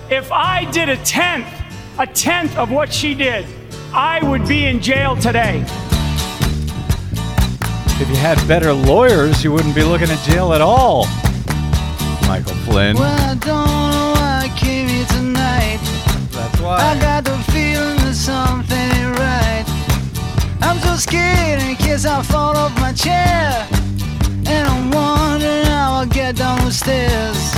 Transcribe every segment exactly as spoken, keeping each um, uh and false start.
If I did a tenth, a tenth of what she did, I would be in jail today. If you had better lawyers, you wouldn't be looking at jail at all. Michael Flynn. Well, I don't know why I came here tonight. That's why. I got the feeling that something ain't right. I'm so scared in case I fall off my chair. And I'm wondering how I'll get down the stairs.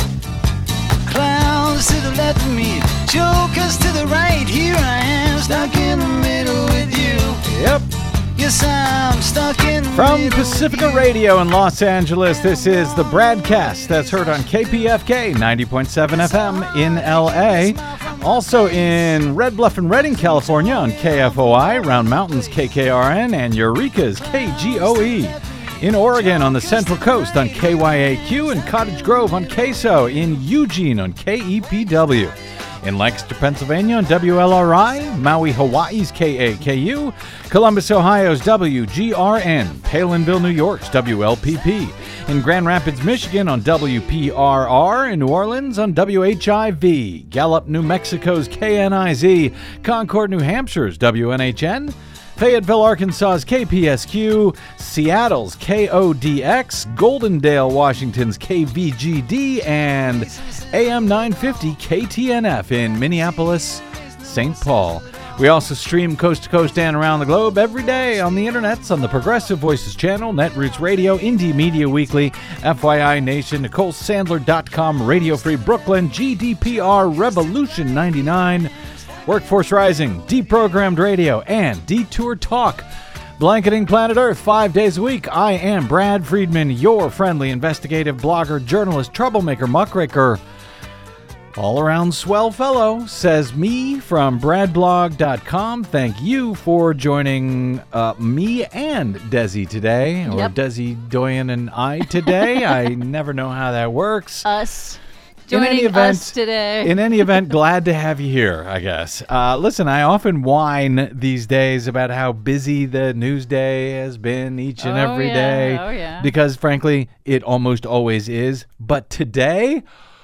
Clowns to the left of me, jokers to the right. Here I am, stuck in the middle with you. Yep. Yes, I'm stuck in the From middle Pacifica with you. Radio in Los Angeles, this is the Bradcast. That's heard on K P F K ninety point seven F M in L A. Also in Red Bluff and Redding, California on K F O I, Round Mountains K K R N, and Eureka's K G O E. In Oregon on the Central Coast on K Y A Q, and Cottage Grove on K S O, in Eugene on K E P W. In Lancaster, Pennsylvania on W L R I, Maui, Hawaii's K A K U, Columbus, Ohio's W G R N, Palinville, New York's W L P P, in Grand Rapids, Michigan on W P R R, in New Orleans on W H I V, Gallup, New Mexico's K N I Z, Concord, New Hampshire's W N H N, Fayetteville, Arkansas's K P S Q, Seattle's K O D X, Goldendale, Washington's K V G D, and A M nine fifty K T N F in Minneapolis, Saint Paul. We also stream coast to coast and around the globe every day on the internets on the Progressive Voices channel, Netroots Radio, Indie Media Weekly, F Y I Nation, Nicole Sandler dot com, Radio Free Brooklyn, G D P R, Revolution ninety-nine, Workforce Rising, Deprogrammed Radio, and Detour Talk. Blanketing planet Earth five days a week. I am Brad Friedman, your friendly investigative blogger, journalist, troublemaker, muckraker, all-around swell fellow, says me from brad blog dot com. Thank you for joining uh, me and Desi today, or Yep. Desi Doyen and I today. I never know how that works. Us. In Joining any event, us today. In any event, glad to have you here, I guess. Uh, listen, I often whine these days about how busy the news day has been each and Oh, every yeah. day, Oh, yeah. because frankly, it almost always is. But today,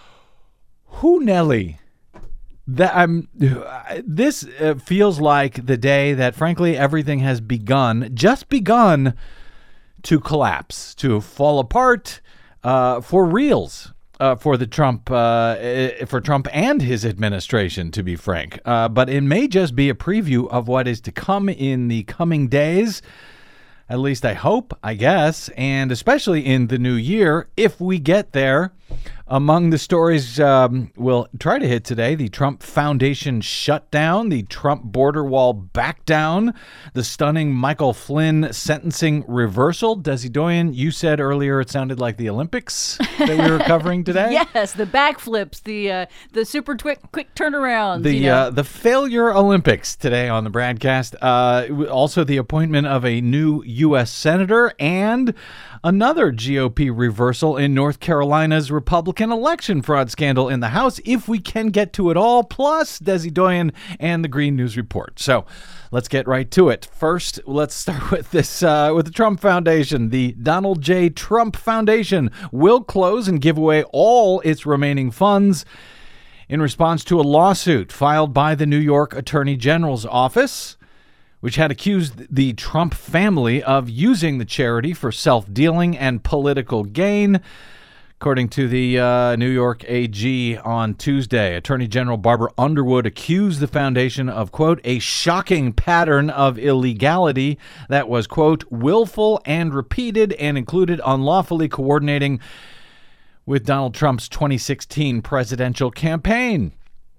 who Nelly? That I'm. This uh, feels like the day that, frankly, everything has begun, just begun, to collapse, to fall apart, uh, for reals. Uh, for the Trump, uh, for Trump and his administration, to be frank. Uh, but it may just be a preview of what is to come in the coming days. At least I hope, I guess, and especially in the new year, if we get there. Among the stories um, we'll try to hit today, the Trump Foundation shutdown, the Trump border wall back down, the stunning Michael Flynn sentencing reversal. Desi Doyen, you said earlier it sounded like the Olympics that we were covering today. Yes, the backflips, the uh, the super quick quick turnarounds. The you know? uh, the failure Olympics today on the Bradcast. Uh, also, the appointment of a new U S senator and another G O P reversal in North Carolina's Republican election fraud scandal in the House, if we can get to it all, plus Desi Doyen and the Green News Report. So let's get right to it. First, let's start with this, uh, with the Trump Foundation. The Donald J. Trump Foundation will close and give away all its remaining funds in response to a lawsuit filed by the New York Attorney General's office, which had accused the Trump family of using the charity for self-dealing and political gain. According to the uh, New York A G on Tuesday, Attorney General Barbara Underwood accused the foundation of, quote, a shocking pattern of illegality that was, quote, willful and repeated and included unlawfully coordinating with Donald Trump's twenty sixteen presidential campaign.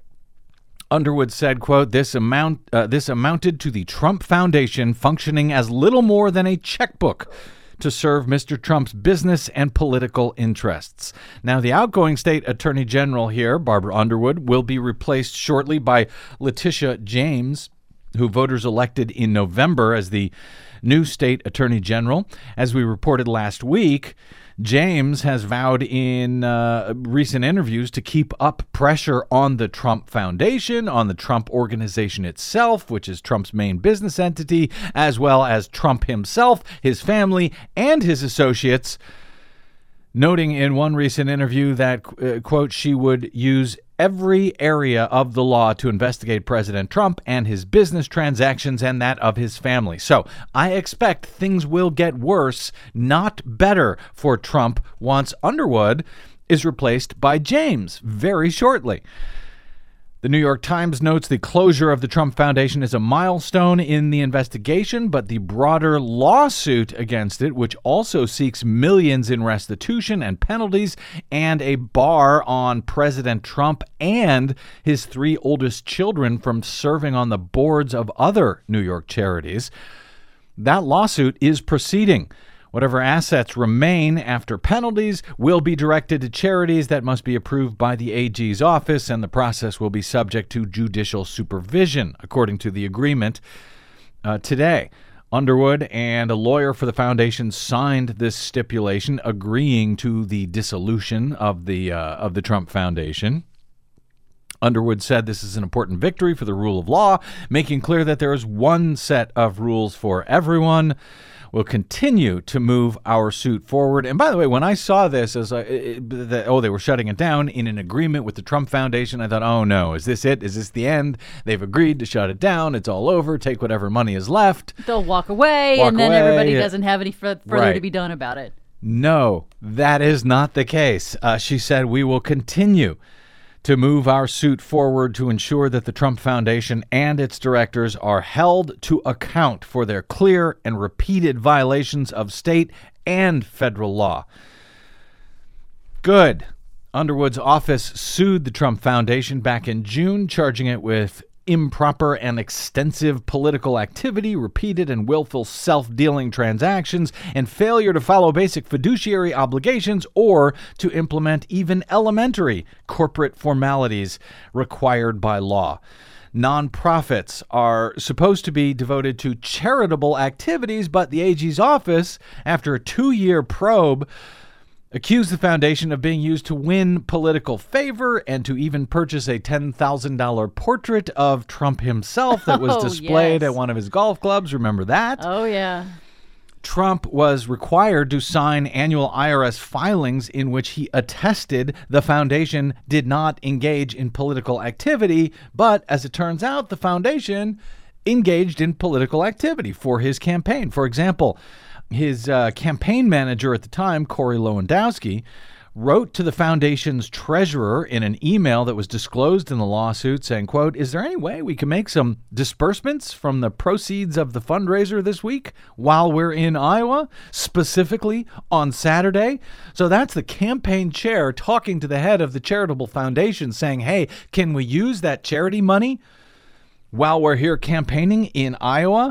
Underwood said, quote, this amount uh, this amounted to the Trump Foundation functioning as little more than a checkbook to serve Mister Trump's business and political interests. Now, the outgoing state attorney general here, Barbara Underwood, will be replaced shortly by Letitia James, who voters elected in November as the new state attorney general. As we reported last week, James has vowed in uh, recent interviews to keep up pressure on the Trump Foundation, on the Trump Organization itself, which is Trump's main business entity, as well as Trump himself, his family, and his associates, noting in one recent interview that, uh, quote, she would use every area of the law to investigate President Trump and his business transactions and that of his family. So I expect things will get worse, not better, for Trump once Underwood is replaced by James very shortly. The New York Times notes the closure of the Trump Foundation is a milestone in the investigation, but the broader lawsuit against it, which also seeks millions in restitution and penalties and a bar on President Trump and his three oldest children from serving on the boards of other New York charities, that lawsuit is proceeding. Whatever assets remain after penalties will be directed to charities that must be approved by the A G's office, and the process will be subject to judicial supervision, according to the agreement uh, today. Underwood and a lawyer for the foundation signed this stipulation, agreeing to the dissolution of the uh, of the Trump Foundation. Underwood said this is an important victory for the rule of law, making clear that there is one set of rules for everyone. We'll continue to move our suit forward. And by the way, when I saw this as a, it, the, oh, they were shutting it down in an agreement with the Trump Foundation, I thought, oh no, is this it? Is this the end? They've agreed to shut it down. It's all over. Take whatever money is left. They'll walk away, Walk and then away. everybody doesn't have any fur- further Right. to be done about it. No, that is not the case. Uh, she said, we will continue to move our suit forward to ensure that the Trump Foundation and its directors are held to account for their clear and repeated violations of state and federal law. Good. Underwood's office sued the Trump Foundation back in June, charging it with improper and extensive political activity, repeated and willful self-dealing transactions, and failure to follow basic fiduciary obligations or to implement even elementary corporate formalities required by law. Nonprofits are supposed to be devoted to charitable activities, but the A G's office, after a two-year probe, accused the foundation of being used to win political favor and to even purchase a ten thousand dollars portrait of Trump himself that was Oh, displayed yes. at one of his golf clubs. Remember that? Oh, yeah. Trump was required to sign annual I R S filings in which he attested the foundation did not engage in political activity. But as it turns out, the foundation engaged in political activity for his campaign. For example, his uh, campaign manager at the time, Corey Lewandowski, wrote to the foundation's treasurer in an email that was disclosed in the lawsuit saying, quote, is there any way we can make some disbursements from the proceeds of the fundraiser this week while we're in Iowa, specifically on Saturday? So that's the campaign chair talking to the head of the charitable foundation saying, hey, can we use that charity money while we're here campaigning in Iowa?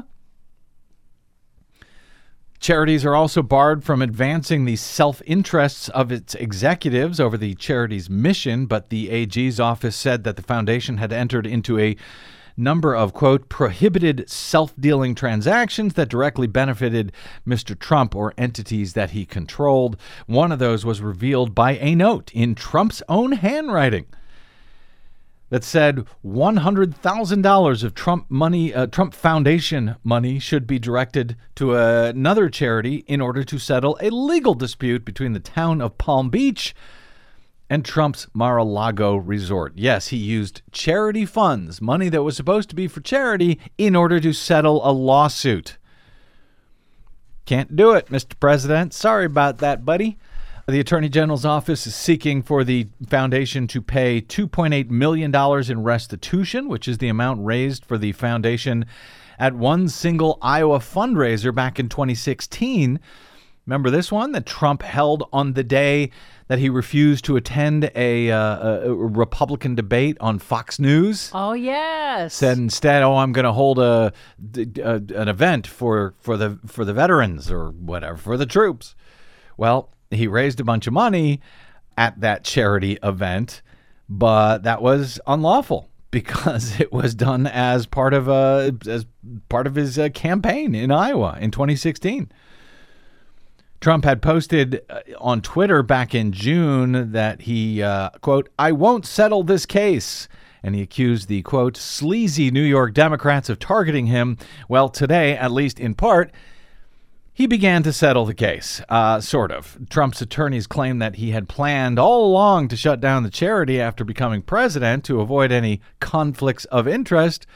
Charities are also barred from advancing the self-interests of its executives over the charity's mission, but the A G's office said that the foundation had entered into a number of, quote, prohibited self-dealing transactions that directly benefited Mister Trump or entities that he controlled. One of those was revealed by a note in Trump's own handwriting that said one hundred thousand dollars of Trump money, uh, Trump Foundation money should be directed to another charity in order to settle a legal dispute between the town of Palm Beach and Trump's Mar-a-Lago resort. Yes, he used charity funds, money that was supposed to be for charity, in order to settle a lawsuit. Can't do it, Mister President. Sorry about that, buddy. The Attorney General's office is seeking for the foundation to pay two point eight million dollars in restitution, which is the amount raised for the foundation at one single Iowa fundraiser back in twenty sixteen. Remember this one that Trump held on the day that he refused to attend a, uh, a Republican debate on Fox News? Oh, yes. Said instead, oh, I'm going to hold a, a an event for, for the for the veterans or whatever, for the troops. Well, he raised a bunch of money at that charity event, but that was unlawful because it was done as part of a as part of his uh, campaign in Iowa in twenty sixteen. Trump had posted uh, on Twitter back in June that he, uh, quote, I won't settle this case. And he accused the, quote, sleazy New York Democrats of targeting him. Well, today, at least in part, he began to settle the case, uh, sort of. Trump's attorneys claimed that he had planned all along to shut down the charity after becoming president to avoid any conflicts of interest,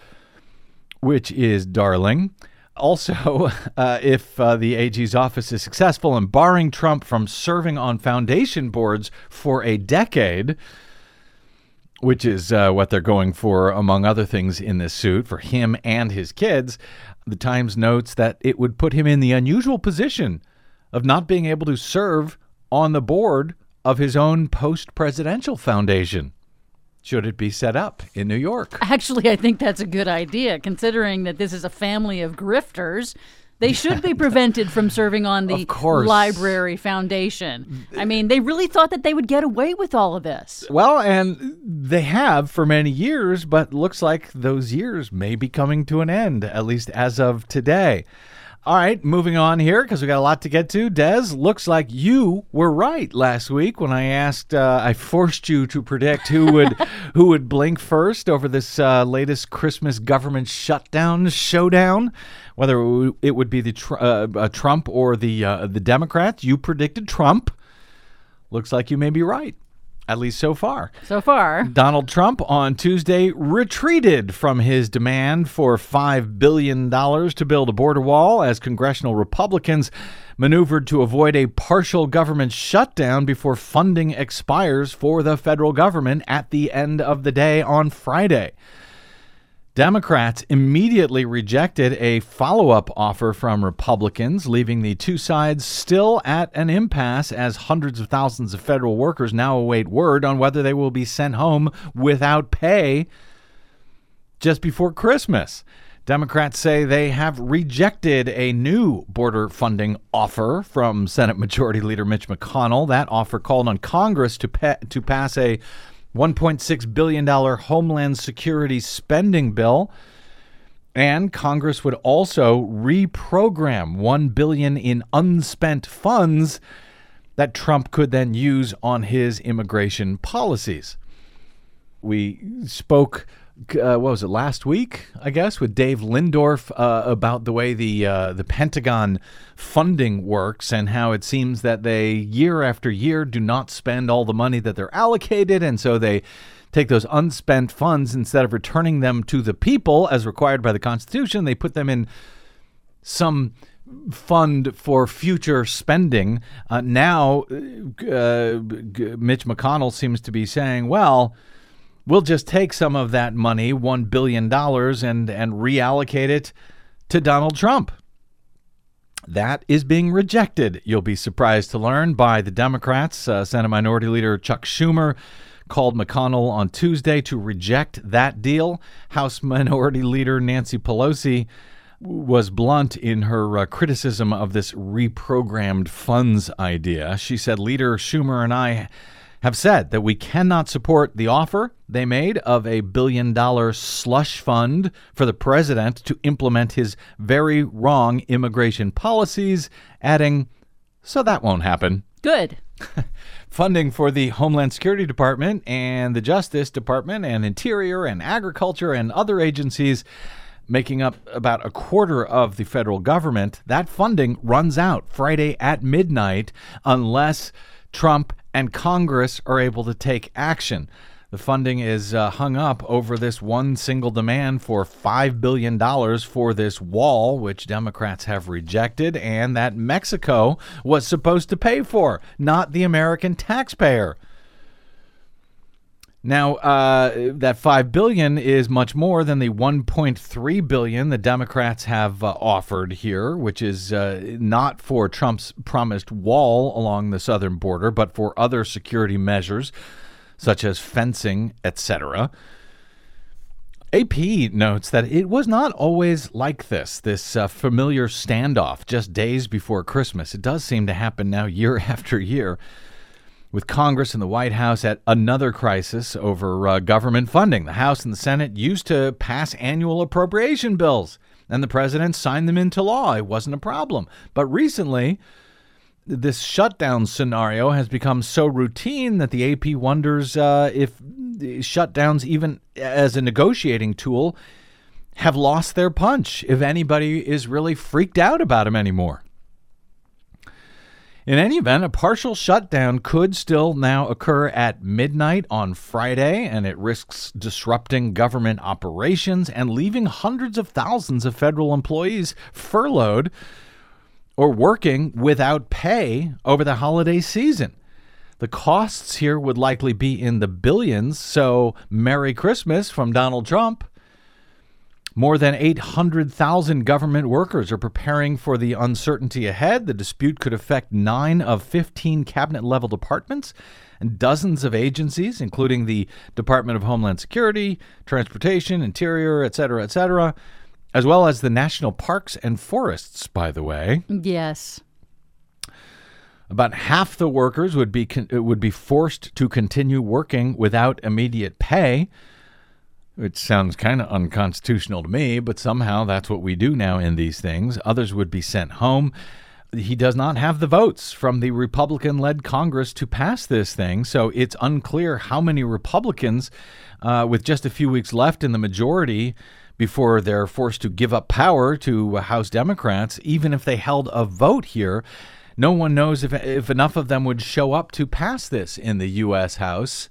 which is darling. Also, uh, if uh, the A G's office is successful in barring Trump from serving on foundation boards for a decade, which is uh, what they're going for, among other things, in this suit for him and his kids, the Times notes that it would put him in the unusual position of not being able to serve on the board of his own post-presidential foundation, should it be set up in New York. Actually, I think that's a good idea, considering that this is a family of grifters. They should be prevented from serving on the Library Foundation. I mean, they really thought that they would get away with all of this. Well, and they have for many years, but looks like those years may be coming to an end, at least as of today. All right, moving on here, because we got a lot to get to. Des, looks like you were right last week when I asked, uh, I forced you to predict who would who would blink first over this uh, latest Christmas government shutdown showdown, whether it would be the tr- uh, uh, Trump or the uh, the Democrats. You predicted Trump. Looks like you may be right. At least so far. So far. Donald Trump on Tuesday retreated from his demand for five billion dollars to build a border wall as congressional Republicans maneuvered to avoid a partial government shutdown before funding expires for the federal government at the end of the day on Friday. Democrats immediately rejected a follow-up offer from Republicans, leaving the two sides still at an impasse as hundreds of thousands of federal workers now await word on whether they will be sent home without pay just before Christmas. Democrats say they have rejected a new border funding offer from Senate Majority Leader Mitch McConnell. That offer called on Congress to pa- to pass a one point six billion dollars Homeland Security spending bill, and Congress would also reprogram one billion dollars in unspent funds that Trump could then use on his immigration policies. We spoke, uh, what was it, last week, I guess, with Dave Lindorf uh, about the way the uh, the Pentagon funding works and how it seems that they, year after year, do not spend all the money that they're allocated, and so they take those unspent funds, instead of returning them to the people as required by the Constitution, they put them in some fund for future spending. Uh, now, uh, Mitch McConnell seems to be saying, well, we'll just take some of that money, one billion dollars, and, and reallocate it to Donald Trump. That is being rejected, you'll be surprised to learn, by the Democrats. Uh, Senate Minority Leader Chuck Schumer called McConnell on Tuesday to reject that deal. House Minority Leader Nancy Pelosi was blunt in her uh, criticism of this reprogrammed funds idea. She said, Leader Schumer and I have said that we cannot support the offer they made of a billion dollar slush fund for the president to implement his very wrong immigration policies, adding, so that won't happen. Good. Funding for the Homeland Security Department and the Justice Department and Interior and Agriculture and other agencies making up about a quarter of the federal government, that funding runs out Friday at midnight unless Trump and Congress are able to take action. The funding is uh, hung up over this one single demand for five billion dollars for this wall, which Democrats have rejected, and that Mexico was supposed to pay for, not the American taxpayer. Now, uh, that five billion dollars is much more than the one point three billion dollars the Democrats have uh, offered here, which is uh, not for Trump's promised wall along the southern border, but for other security measures, such as fencing, et cetera. A P notes that it was not always like this, this uh, familiar standoff just days before Christmas. It does seem to happen now year after year, with Congress and the White House at another crisis over uh, government funding. The House and the Senate used to pass annual appropriation bills, and the president signed them into law. It wasn't a problem. But recently, this shutdown scenario has become so routine that the A P wonders uh, if shutdowns, even as a negotiating tool, have lost their punch, if anybody is really freaked out about them anymore. In any event, a partial shutdown could still now occur at midnight on Friday, and it risks disrupting government operations and leaving hundreds of thousands of federal employees furloughed or working without pay over the holiday season. The costs here would likely be in the billions, so Merry Christmas from Donald Trump. More than eight hundred thousand government workers are preparing for the uncertainty ahead. The dispute could affect nine of fifteen cabinet-level departments and dozens of agencies, including the Department of Homeland Security, Transportation, Interior, et cetera, et cetera, as well as the National Parks and Forests, by the way. Yes. About half the workers would be would be forced to continue working without immediate pay. Which sounds kind of unconstitutional to me, but somehow that's what we do now in these things. Others would be sent home. He does not have the votes from the Republican-led Congress to pass this thing, so it's unclear how many Republicans, uh, with just a few weeks left in the majority before they're forced to give up power to House Democrats, even if they held a vote here, no one knows if, if enough of them would show up to pass this in the U S House.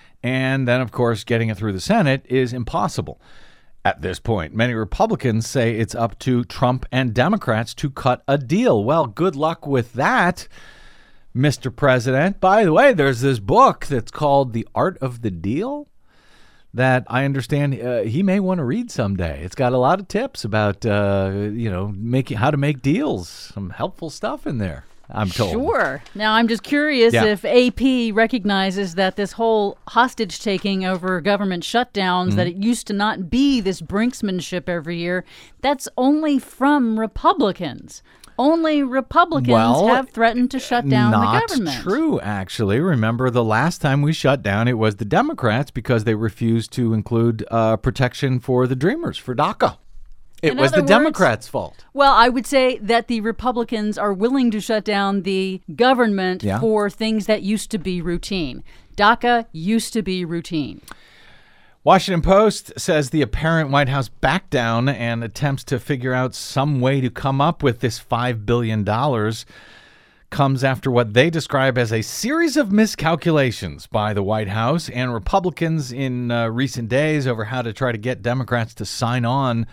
And then, of course, getting it through the Senate is impossible at this point. Many Republicans say it's up to Trump and Democrats to cut a deal. Well, good luck with that, Mister President. By the way, there's this book that's called The Art of the Deal that I understand uh, he may want to read someday. It's got a lot of tips about, uh, you know, making how to make deals. Some helpful stuff in there, I'm told. Sure. Now, I'm just curious yeah. if A P recognizes that this whole hostage taking over government shutdowns, mm-hmm. that it used to not be this brinksmanship every year, that's only from Republicans. Only Republicans well, have threatened to shut down the government. Not true, actually. Remember, the last time we shut down, it was the Democrats because they refused to include uh, protection for the Dreamers, for DACA. It In was the words, Democrats' fault. Well, I would say that the Republicans are willing to shut down the government yeah. for things that used to be routine. DACA used to be routine. Washington Post says the apparent White House back down and attempts to figure out some way to come up with this five billion dollars comes after what they describe as a series of miscalculations by the White House and Republicans in uh, recent days over how to try to get Democrats to sign on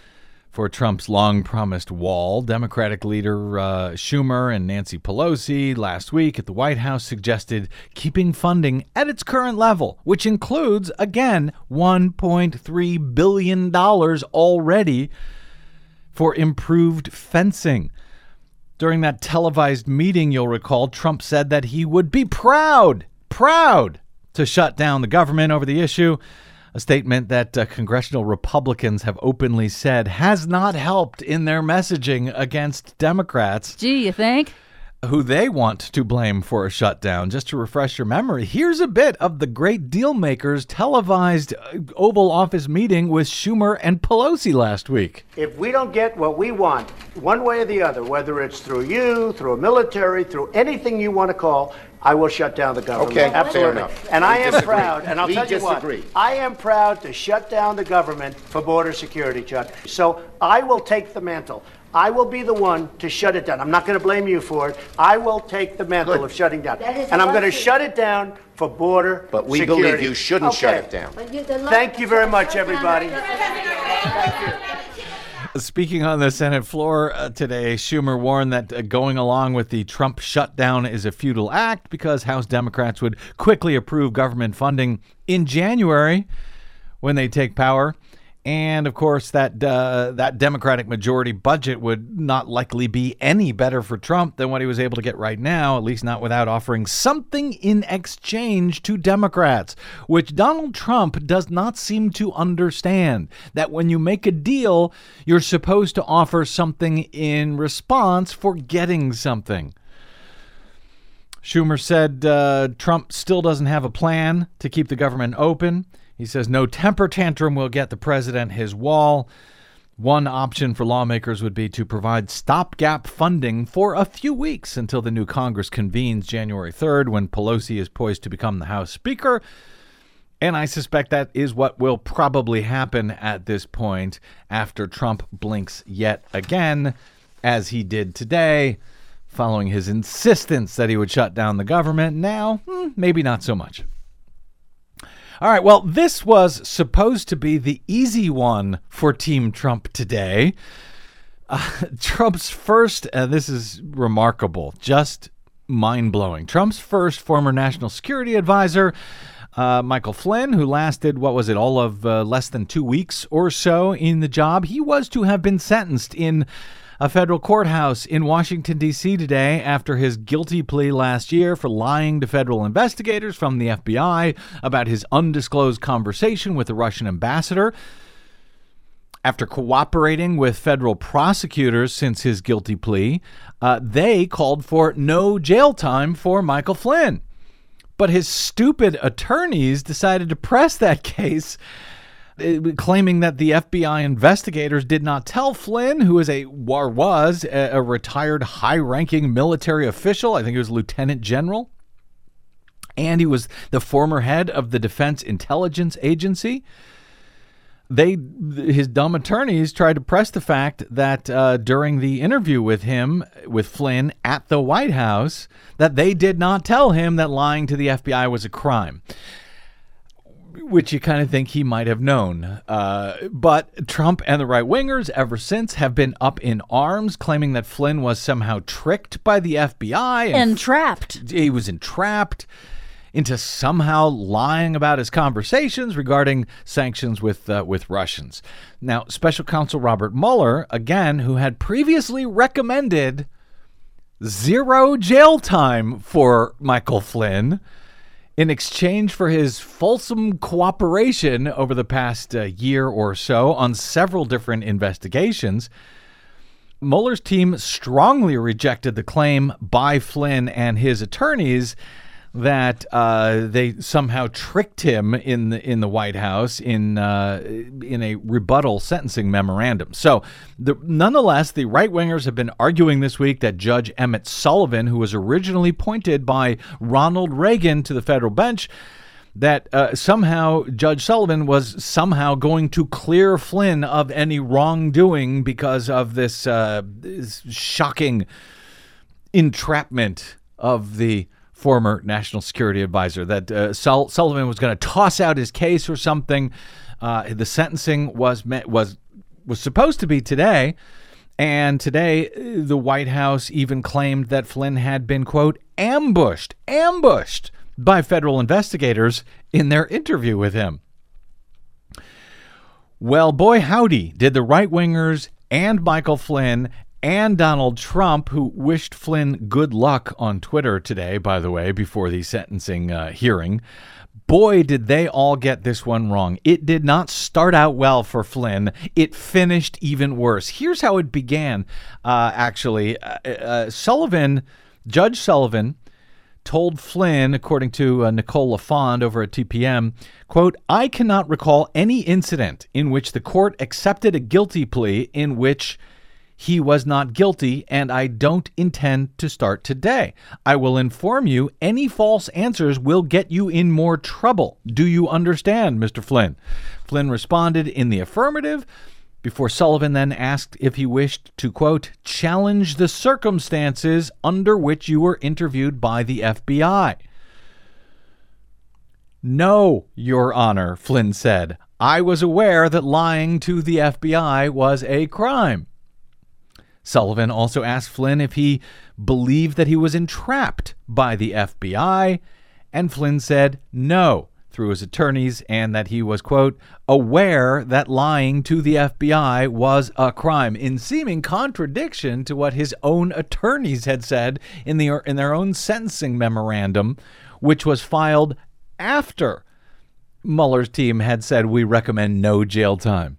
for Trump's long-promised wall. Democratic leader uh, Schumer and Nancy Pelosi last week at the White House suggested keeping funding at its current level, which includes, again, one point three billion dollars already for improved fencing. During that televised meeting, you'll recall, Trump said that he would be proud, proud to shut down the government over the issue. A statement that uh, congressional Republicans have openly said has not helped in their messaging against Democrats. Gee, you think? Who they want to blame for a shutdown. Just to refresh your memory, here's a bit of the great deal makers' televised Oval Office meeting with Schumer and Pelosi last week. If we don't get what we want, one way or the other, whether it's through you, through a military, through anything you want to call, I will shut down the government. Okay, absolutely. fair enough. And we I am disagree. proud, and I'll we tell you disagree. what, I am proud to shut down the government for border security, Chuck. So I will take the mantle. I will be the one to shut it down. I'm not going to blame you for it. I will take the mantle Good. of shutting down. And I'm going to shut it down for border But we security. believe you shouldn't okay. shut it down. Thank you very much, everybody. Thank you. Speaking on the Senate floor uh, today, Schumer warned that uh, going along with the Trump shutdown is a futile act because House Democrats would quickly approve government funding in January when they take power. And, of course, that uh, that Democratic majority budget would not likely be any better for Trump than what he was able to get right now, at least not without offering something in exchange to Democrats, which Donald Trump does not seem to understand, that when you make a deal, you're supposed to offer something in response for getting something. Schumer said uh, Trump still doesn't have a plan to keep the government open. He says no temper tantrum will get the president his wall. One option for lawmakers would be to provide stopgap funding for a few weeks until the new Congress convenes January third, when Pelosi is poised to become the House Speaker. And I suspect that is what will probably happen at this point after Trump blinks yet again, as he did today, following his insistence that he would shut down the government. Now, hmm, maybe not so much. All right, well, this was supposed to be the easy one for Team Trump today. Uh, Trump's first, and uh, this is remarkable, just mind-blowing. Trump's first former national security advisor, uh, Michael Flynn, who lasted, what was it, all of uh, less than two weeks or so in the job, he was to have been sentenced in a federal courthouse in Washington, D C today after his guilty plea last year for lying to federal investigators from the F B I about his undisclosed conversation with the Russian ambassador. After cooperating with federal prosecutors since his guilty plea, uh, they called for no jail time for Michael Flynn. But his stupid attorneys decided to press that case, claiming that the F B I investigators did not tell Flynn, who is a or was a, a retired high-ranking military official. I think he was lieutenant general, and he was the former head of the Defense Intelligence Agency. They, his dumb attorneys, tried to press the fact that uh, during the interview with him, with Flynn at the White House, that they did not tell him that lying to the F B I was a crime, which you kind of think he might have known. Uh, but Trump and the right-wingers ever since have been up in arms, claiming that Flynn was somehow tricked by the F B I. And entrapped. F- he was entrapped into somehow lying about his conversations regarding sanctions with uh, with Russians. Now, Special Counsel Robert Mueller, again, who had previously recommended zero jail time for Michael Flynn, in exchange for his fulsome cooperation over the past uh, year or so on several different investigations, Mueller's team strongly rejected the claim by Flynn and his attorneys that uh, they somehow tricked him in the in the White House in uh, in a rebuttal sentencing memorandum. So, the, nonetheless, the right-wingers have been arguing this week that Judge Emmett Sullivan, who was originally appointed by Ronald Reagan to the federal bench, that uh, somehow Judge Sullivan was somehow going to clear Flynn of any wrongdoing because of this, uh, this shocking entrapment of the former national security advisor, that uh, Sul- Sullivan was going to toss out his case or something. Uh, the sentencing was met, was was supposed to be today, and today the White House even claimed that Flynn had been, quote, ambushed, ambushed by federal investigators in their interview with him. Well, boy, howdy, did the right-wingers and Michael Flynn and Donald Trump, who wished Flynn good luck on Twitter today, by the way, before the sentencing uh, hearing. Boy, did they all get this one wrong. It did not start out well for Flynn. It finished even worse. Here's how it began, uh, actually. Uh, uh, Sullivan, Judge Sullivan, told Flynn, according to uh, Nicole LaFond over at T P M, quote, I cannot recall any incident in which the court accepted a guilty plea in which he was not guilty, and I don't intend to start today. I will inform you any false answers will get you in more trouble. Do you understand, Mister Flynn? Flynn responded in the affirmative before Sullivan then asked if he wished to, quote, challenge the circumstances under which you were interviewed by the F B I. No, Your Honor, Flynn said. I was aware that lying to the F B I was a crime. Sullivan also asked Flynn if he believed that he was entrapped by the F B I, and Flynn said no through his attorneys, and that he was, quote, aware that lying to the F B I was a crime, in seeming contradiction to what his own attorneys had said in the in their own sentencing memorandum, which was filed after Mueller's team had said we recommend no jail time.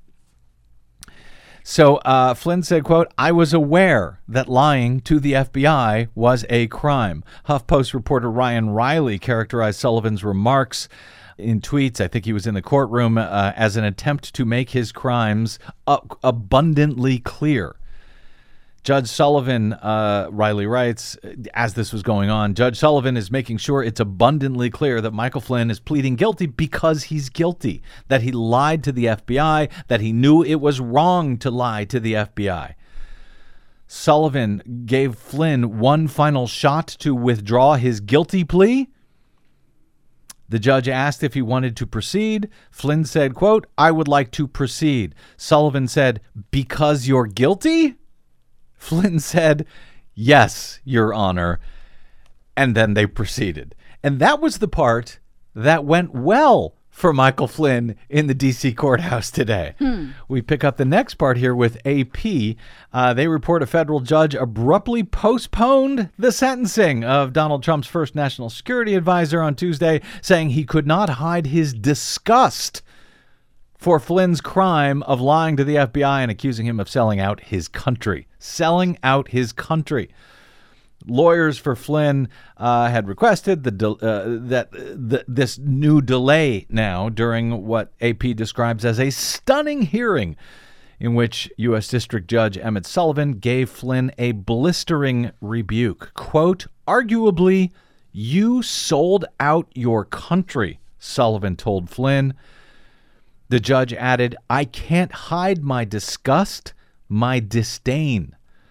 So uh, Flynn said, quote, I was aware that lying to the F B I was a crime. HuffPost reporter Ryan Riley characterized Sullivan's remarks in tweets, I think he was in the courtroom, uh, as an attempt to make his crimes uh, abundantly clear. Judge Sullivan, uh, Riley writes, as this was going on, Judge Sullivan is making sure it's abundantly clear that Michael Flynn is pleading guilty because he's guilty, that he lied to the F B I, that he knew it was wrong to lie to the F B I. Sullivan gave Flynn one final shot to withdraw his guilty plea. The judge asked if he wanted to proceed. Flynn said, quote, "I would like to proceed." Sullivan said, "Because you're guilty?" Flynn said, "Yes, Your Honor." And then they proceeded. And that was the part that went well for Michael Flynn in the D C courthouse today. Hmm. We pick up the next part here with A P. Uh, they report a federal judge abruptly postponed the sentencing of Donald Trump's first national security advisor on Tuesday, saying he could not hide his disgust for Flynn's crime of lying to the F B I and accusing him of selling out his country. Selling out his country. Lawyers for Flynn uh, had requested the de- uh, that the, this new delay now during what A P describes as a stunning hearing in which U S District Judge Emmett Sullivan gave Flynn a blistering rebuke. Quote, "Arguably, you sold out your country," Sullivan told Flynn. The judge added, "I can't hide my disgust, my disdain."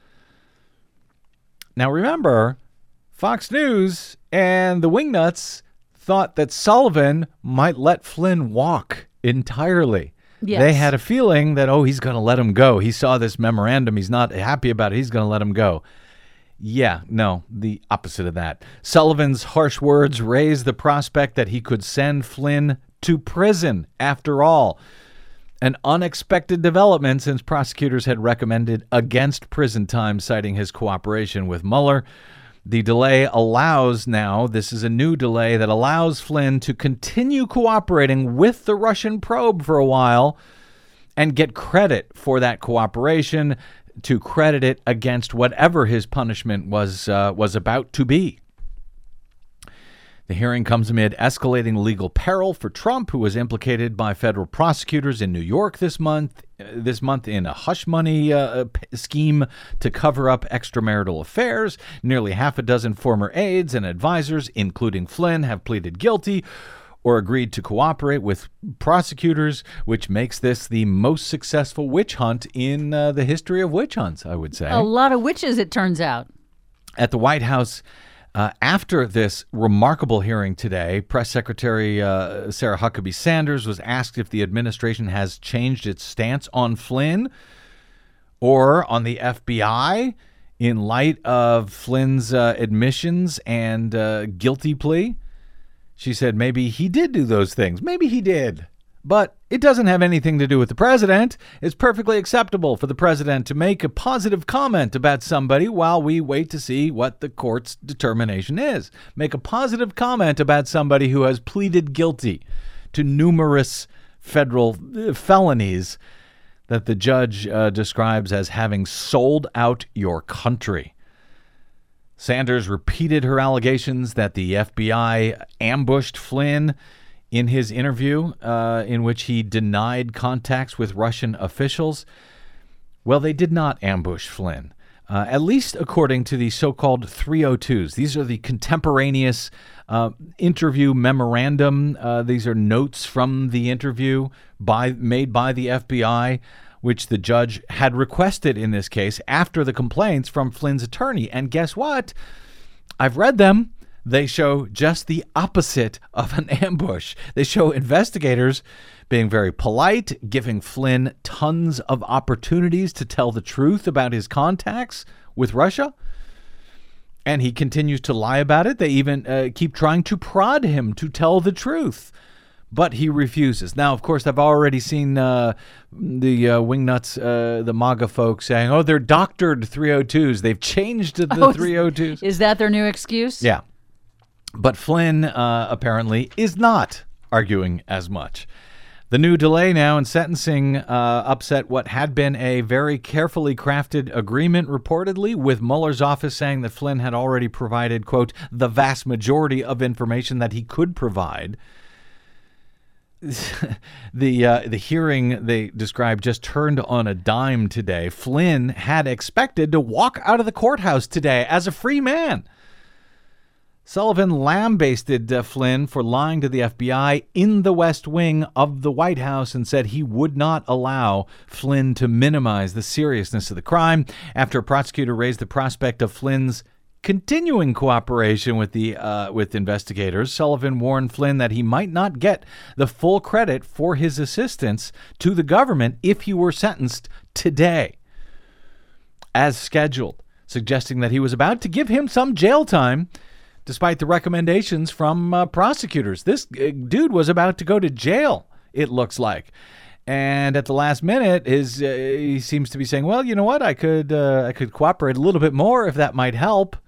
Now remember, Fox News and the Wingnuts thought that Sullivan might let Flynn walk entirely. Yes. They had a feeling that, oh, he's going to let him go. He saw this memorandum. He's not happy about it. He's going to let him go. Yeah, no, the opposite of that. Sullivan's harsh words raised the prospect that he could send Flynn to prison after all. An unexpected development since prosecutors had recommended against prison time, citing his cooperation with Mueller. The delay allows now, this is a new delay that allows Flynn to continue cooperating with the Russian probe for a while and get credit for that cooperation, to credit it against whatever his punishment was uh, was about to be. The hearing comes amid escalating legal peril for Trump, who was implicated by federal prosecutors in New York this month, uh, this month in a hush money uh, scheme to cover up extramarital affairs. Nearly half a dozen former aides and advisors, including Flynn, have pleaded guilty or agreed to cooperate with prosecutors, which makes this the most successful witch hunt in uh, the history of witch hunts, I would say. A lot of witches, it turns out. At the White House, Uh, after this remarkable hearing today, Press Secretary uh, Sarah Huckabee Sanders was asked if the administration has changed its stance on Flynn or on the F B I in light of Flynn's uh, admissions and uh, guilty plea. She said maybe he did do those things. Maybe he did. But it doesn't have anything to do with the president. It's perfectly acceptable for the president to make a positive comment about somebody while we wait to see what the court's determination is. Make a positive comment about somebody who has pleaded guilty to numerous federal felonies that the judge uh, describes as having sold out your country. Sanders repeated her allegations that the F B I ambushed Flynn in his interview, uh, in which he denied contacts with Russian officials. Well, they did not ambush Flynn, uh, at least according to the so-called three oh twos. These are the contemporaneous uh, interview memorandum. Uh, these are notes from the interview by made by the F B I, which the judge had requested in this case after the complaints from Flynn's attorney. And guess what? I've read them. They show just the opposite of an ambush. They show investigators being very polite, giving Flynn tons of opportunities to tell the truth about his contacts with Russia. And he continues to lie about it. They even uh, keep trying to prod him to tell the truth. But he refuses. Now, of course, I've already seen uh, the uh, Wingnuts, uh, the MAGA folks saying, oh, they're doctored three oh twos. They've changed the oh, three oh twos. Is that their new excuse? Yeah. But Flynn uh, apparently is not arguing as much. The new delay now in sentencing uh, upset what had been a very carefully crafted agreement, reportedly, with Mueller's office saying that Flynn had already provided, quote, the vast majority of information that he could provide. the uh, the hearing they described just turned on a dime today. Flynn had expected to walk out of the courthouse today as a free man. Sullivan lambasted uh, Flynn for lying to the F B I in the West Wing of the White House and said he would not allow Flynn to minimize the seriousness of the crime after a prosecutor raised the prospect of Flynn's continuing cooperation with the uh, with investigators. Sullivan warned Flynn that he might not get the full credit for his assistance to the government if he were sentenced today, as scheduled, suggesting that he was about to give him some jail time despite the recommendations from uh, prosecutors. This uh, dude was about to go to jail, it looks like. And at the last minute, his uh, he seems to be saying, well, you know what, I could uh, I could cooperate a little bit more if that might help.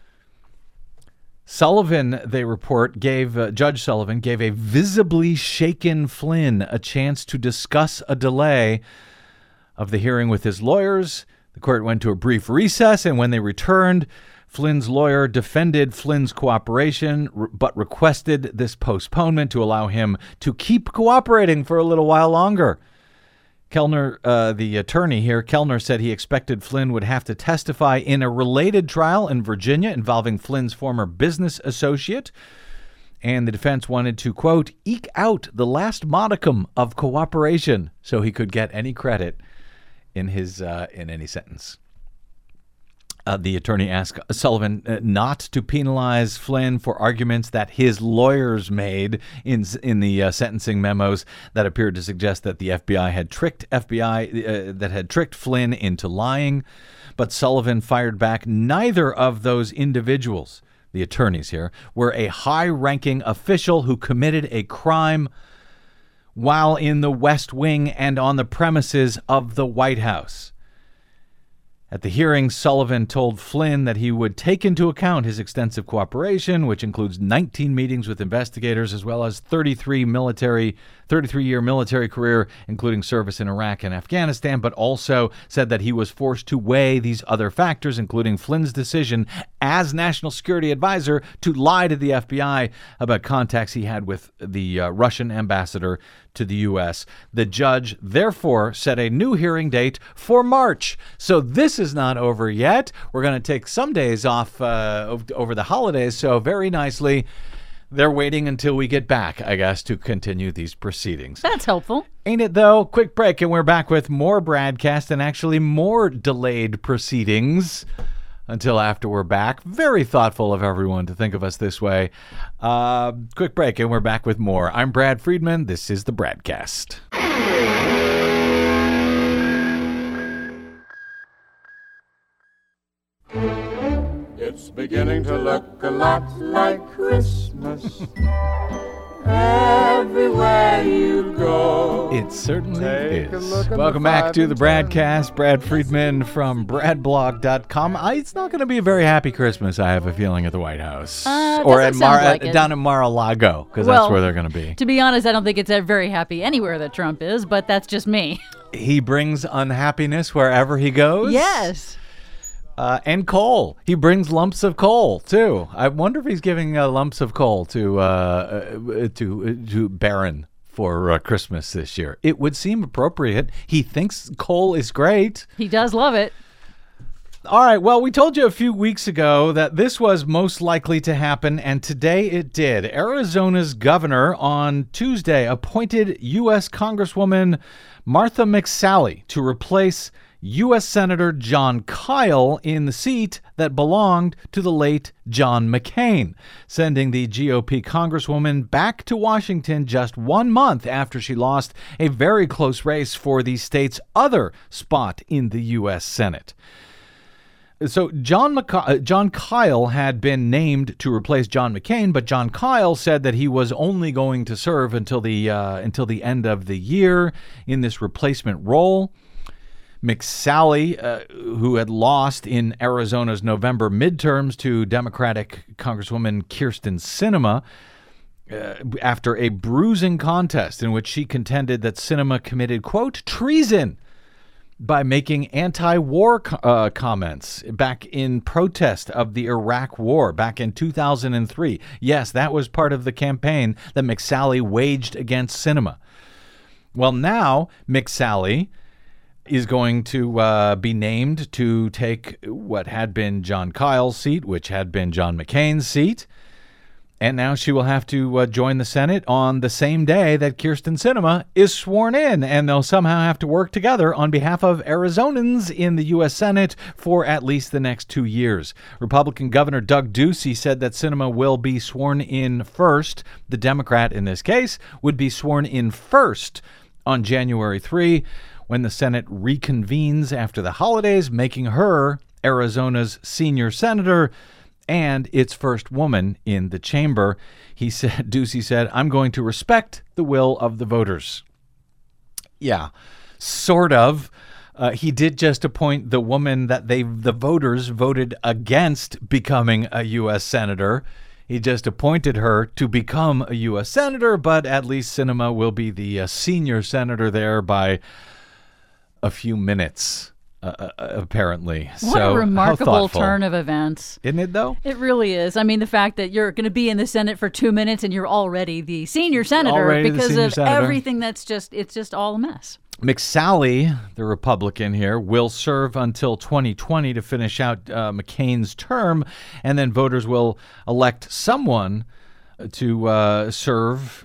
Sullivan, they report, gave uh, Judge Sullivan gave a visibly shaken Flynn a chance to discuss a delay of the hearing with his lawyers. The court went to a brief recess, and when they returned, Flynn's lawyer defended Flynn's cooperation, but requested this postponement to allow him to keep cooperating for a little while longer. Kellner, uh, the attorney here, Kellner said he expected Flynn would have to testify in a related trial in Virginia involving Flynn's former business associate. And the defense wanted to, quote, eke out the last modicum of cooperation so he could get any credit in his uh, in any sentence. Uh, the attorney asked Sullivan uh, not to penalize Flynn for arguments that his lawyers made in in the uh, sentencing memos that appeared to suggest that the F B I had tricked F B I uh, that had tricked Flynn into lying. But Sullivan fired back. Neither of those individuals, the attorneys here, were a high-ranking official who committed a crime while in the West Wing and on the premises of the White House. At the hearing, Sullivan told Flynn that he would take into account his extensive cooperation, which includes nineteen meetings with investigators, as well as thirty-three military, thirty-three-year military career, including service in Iraq and Afghanistan, but also said that he was forced to weigh these other factors, including Flynn's decision as National Security Advisor to lie to the F B I about contacts he had with the uh, Russian ambassador to the U S. The judge, therefore, set a new hearing date for March. So this is not over yet. We're going to take some days off uh, over the holidays, so very nicely, they're waiting until we get back, I guess, to continue these proceedings. That's helpful. Ain't it, though? Quick break, and we're back with more Bradcast and actually more delayed proceedings until after we're back. Very thoughtful of everyone to think of us this way. Uh, quick break, and we're back with more. I'm Brad Friedman. This is the Bradcast. It's beginning to look a lot like Christmas everywhere you go. It certainly Take is. Welcome back to the Bradcast. Brad Friedman from brad blog dot com. I, it's not going to be a very happy Christmas, I have a feeling, at the White House. Uh, or at Mar- like at, down in Mar-a-Lago, because well, that's where they're going to be. To be honest, I don't think it's very happy anywhere that Trump is, but that's just me. He brings unhappiness wherever he goes? Yes. Uh, and coal. He brings lumps of coal, too. I wonder if he's giving uh, lumps of coal to uh, uh, to to Barron for uh, Christmas this year. It would seem appropriate. He thinks coal is great. He does love it. All right, well, we told you a few weeks ago that this was most likely to happen, and today it did. Arizona's governor on Tuesday appointed U S Congresswoman Martha McSally to replace U S Senator Jon Kyl in the seat that belonged to the late John McCain, sending the G O P Congresswoman back to Washington just one month after she lost a very close race for the state's other spot in the U S Senate. So John McC- uh, Jon Kyl had been named to replace John McCain, but Jon Kyl said that he was only going to serve until the uh, until the end of the year in this replacement role. McSally, uh, who had lost in Arizona's November midterms to Democratic Congresswoman Kyrsten Sinema, uh, after a bruising contest in which she contended that Sinema committed, quote, treason by making anti-war uh, comments back in protest of the Iraq War back in two thousand three. Yes, that was part of the campaign that McSally waged against Sinema. Well, now McSally is going to uh, be named to take what had been Jon Kyl's seat, which had been John McCain's seat. And now she will have to uh, join the Senate on the same day that Kyrsten Sinema is sworn in, and they'll somehow have to work together on behalf of Arizonans in the U S Senate for at least the next two years. Republican Governor Doug Ducey said that Sinema will be sworn in first. The Democrat in this case would be sworn in first on January third when the Senate reconvenes after the holidays, making her Arizona's senior senator and its first woman in the chamber. He said, Ducey said, "I'm going to respect the will of the voters." Yeah, sort of. Uh, he did just appoint the woman that they, the voters voted against becoming a U S senator. He just appointed her to become a U S senator, but at least Sinema will be the uh, senior senator there by a few minutes. Uh, apparently. What so, a remarkable turn of events. Isn't it, though? It really is. I mean, the fact that you're going to be in the Senate for two minutes and you're already the senior senator already because senior of senator. everything that's just, it's just all a mess. McSally, the Republican here, will serve until twenty twenty to finish out uh, McCain's term, and then voters will elect someone to uh, serve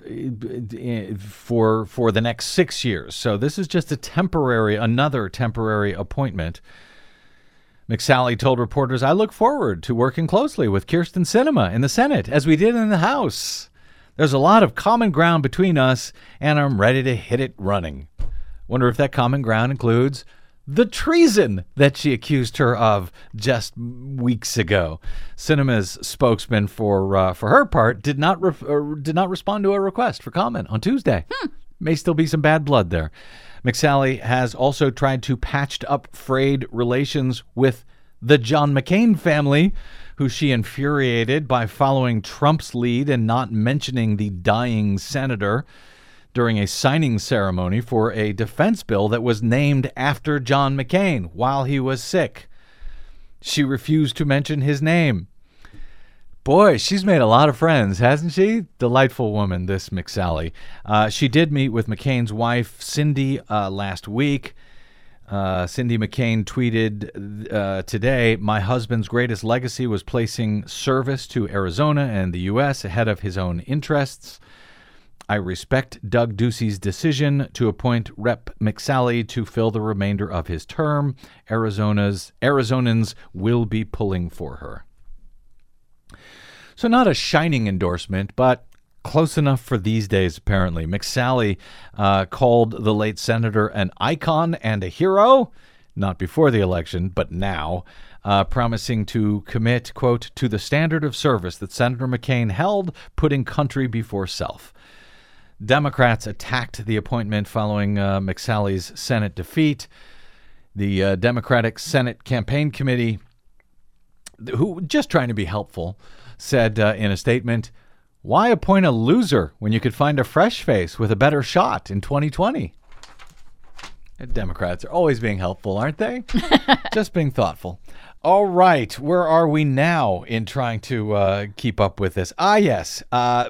for for the next six years. So this is just a temporary, another temporary appointment. McSally told reporters, "I look forward to working closely with Kyrsten Sinema in the Senate, as we did in the House. There's a lot of common ground between us, and I'm ready to hit it running." Wonder if that common ground includes the treason that she accused her of just weeks ago. Sinema's spokesman, for uh, for her part, did not re- uh, did not respond to a request for comment on Tuesday. Hmm. May still be some bad blood there. McSally has also tried to patch up frayed relations with the John McCain family, who she infuriated by following Trump's lead and not mentioning the dying senator during a signing ceremony for a defense bill that was named after John McCain while he was sick. She refused to mention his name. Boy, she's made a lot of friends, hasn't she? Delightful woman, this McSally. Uh, she did meet with McCain's wife, Cindy, uh, last week. Uh, Cindy McCain tweeted uh, today, "My husband's greatest legacy was placing service to Arizona and the U S ahead of his own interests. I respect Doug Ducey's decision to appoint Representative McSally to fill the remainder of his term. Arizona's Arizonans will be pulling for her." So not a shining endorsement, but close enough for these days, apparently. McSally uh, called the late senator an icon and a hero, not before the election, but now, uh, promising to commit, quote, to the standard of service that Senator McCain held, putting country before self. Democrats attacked the appointment following uh, McSally's Senate defeat. The uh, Democratic Senate Campaign Committee, who just trying to be helpful, said uh, in a statement, "Why appoint a loser when you could find a fresh face with a better shot in twenty twenty? Democrats are always being helpful, aren't they? Just being thoughtful. All right, where are we now in trying to uh, keep up with this? Ah, yes, uh,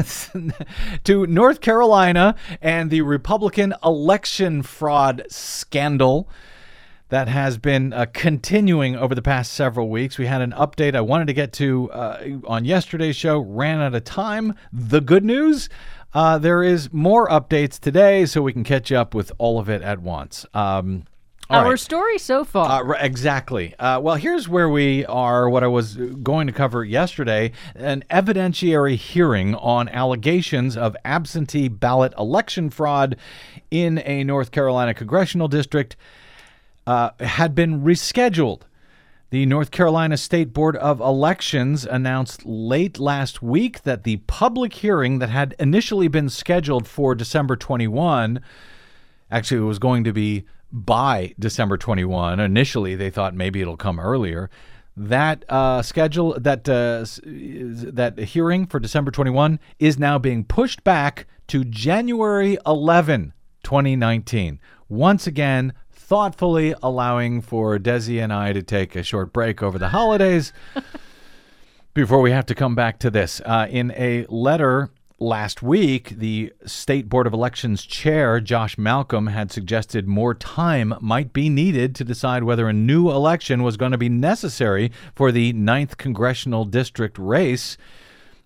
to North Carolina and the Republican election fraud scandal that has been uh, continuing over the past several weeks. We had an update I wanted to get to uh, on yesterday's show, ran out of time. The good news, uh, there is more updates today, so we can catch up with all of it at once. Um, Our right. story so far. Uh, exactly. Uh, well, here's where we are, what I was going to cover yesterday, an evidentiary hearing on allegations of absentee ballot election fraud in a North Carolina congressional district uh, had been rescheduled. The North Carolina State Board of Elections announced late last week that the public hearing that had initially been scheduled for December twenty-first, actually it was going to be by December twenty-first. Initially, they thought maybe it'll come earlier. That uh, schedule, that uh, that hearing for December twenty-first is now being pushed back to January eleventh, twenty nineteen. Once again, thoughtfully allowing for Desi and I to take a short break over the holidays before we have to come back to this. Uh, in a letter last week, the State Board of Elections chair, Josh Malcolm, had suggested more time might be needed to decide whether a new election was going to be necessary for the ninth Congressional District race.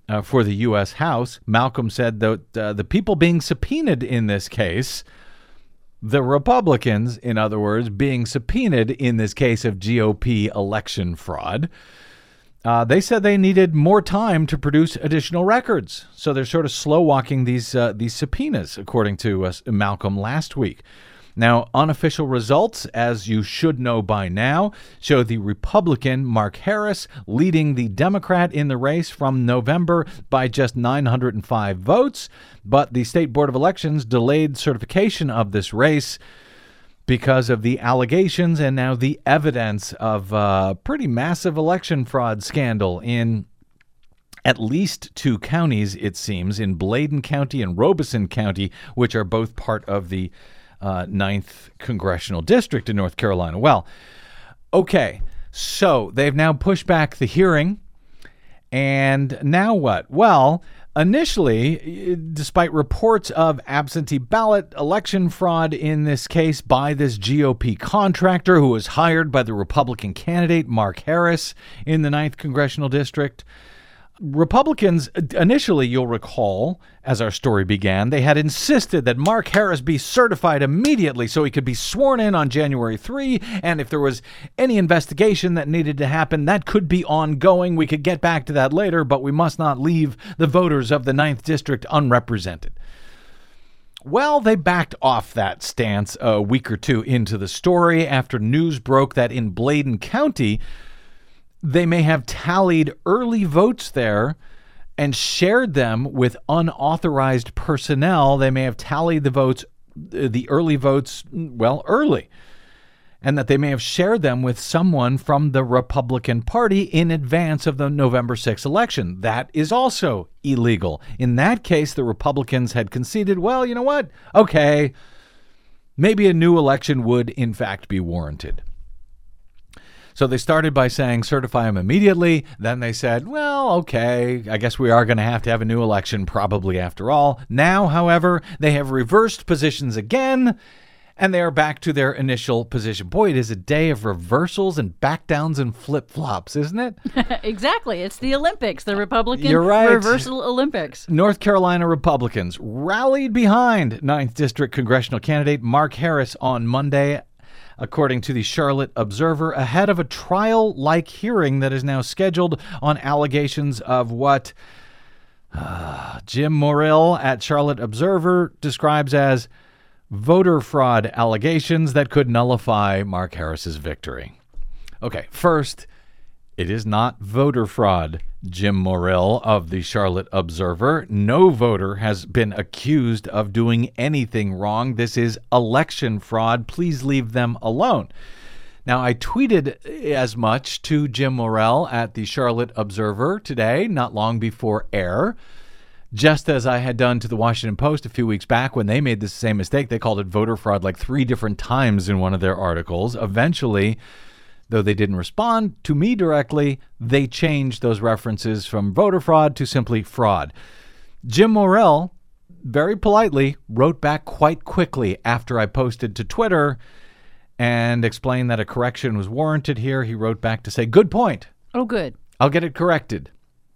uh, for the U S House. Malcolm said that uh, the people being subpoenaed in this case, the Republicans, in other words, being subpoenaed in this case of G O P election fraud, uh, they said they needed more time to produce additional records. So they're sort of slow walking these uh, these subpoenas, according to uh, Malcolm last week. Now, unofficial results, as you should know by now, show the Republican Mark Harris leading the Democrat in the race from November by just nine hundred five votes. But the State Board of Elections delayed certification of this race because of the allegations and now the evidence of a pretty massive election fraud scandal in at least two counties, it seems, in Bladen County and Robeson County, which are both part of the Uh, ninth Congressional District in North Carolina. Well, okay, so they've now pushed back the hearing, and now what? Well, initially, despite reports of absentee ballot election fraud in this case by this G O P contractor who was hired by the Republican candidate Mark Harris in the ninth Congressional District, Republicans, initially, you'll recall, as our story began, they had insisted that Mark Harris be certified immediately so he could be sworn in on January third, and if there was any investigation that needed to happen, that could be ongoing. We could get back to that later, but we must not leave the voters of the ninth District unrepresented. Well, they backed off that stance a week or two into the story after news broke that in Bladen County, they may have tallied early votes there and shared them with unauthorized personnel. They may have tallied the votes, the early votes, well, early, and that they may have shared them with someone from the Republican Party in advance of the November sixth election. That is also illegal. In that case, the Republicans had conceded, well, you know what? Okay, maybe a new election would, in fact, be warranted. So they started by saying certify them immediately. Then they said, well, okay, I guess we are going to have to have a new election probably after all. Now, however, they have reversed positions again, and they are back to their initial position. Boy, it is a day of reversals and backdowns and flip-flops, isn't it? Exactly. It's the Olympics, the Republican You're right. reversal Olympics. North Carolina Republicans rallied behind ninth District congressional candidate Mark Harris on Monday, according to the Charlotte Observer, ahead of a trial-like hearing that is now scheduled on allegations of what uh, Jim Morrill at Charlotte Observer describes as voter fraud allegations that could nullify Mark Harris's victory. Okay, first, it is not voter fraud, Jim Morrill of the Charlotte Observer. No voter has been accused of doing anything wrong. This is election fraud. Please leave them alone. Now, I tweeted as much to Jim Morrill at the Charlotte Observer today, not long before air, just as I had done to the Washington Post a few weeks back when they made the same mistake. They called it voter fraud like three different times in one of their articles. Eventually, though they didn't respond to me directly, they changed those references from voter fraud to simply fraud. Jim Morrill, very politely, wrote back quite quickly after I posted to Twitter and explained that a correction was warranted here. He wrote back to say, good point. Oh, good. I'll get it corrected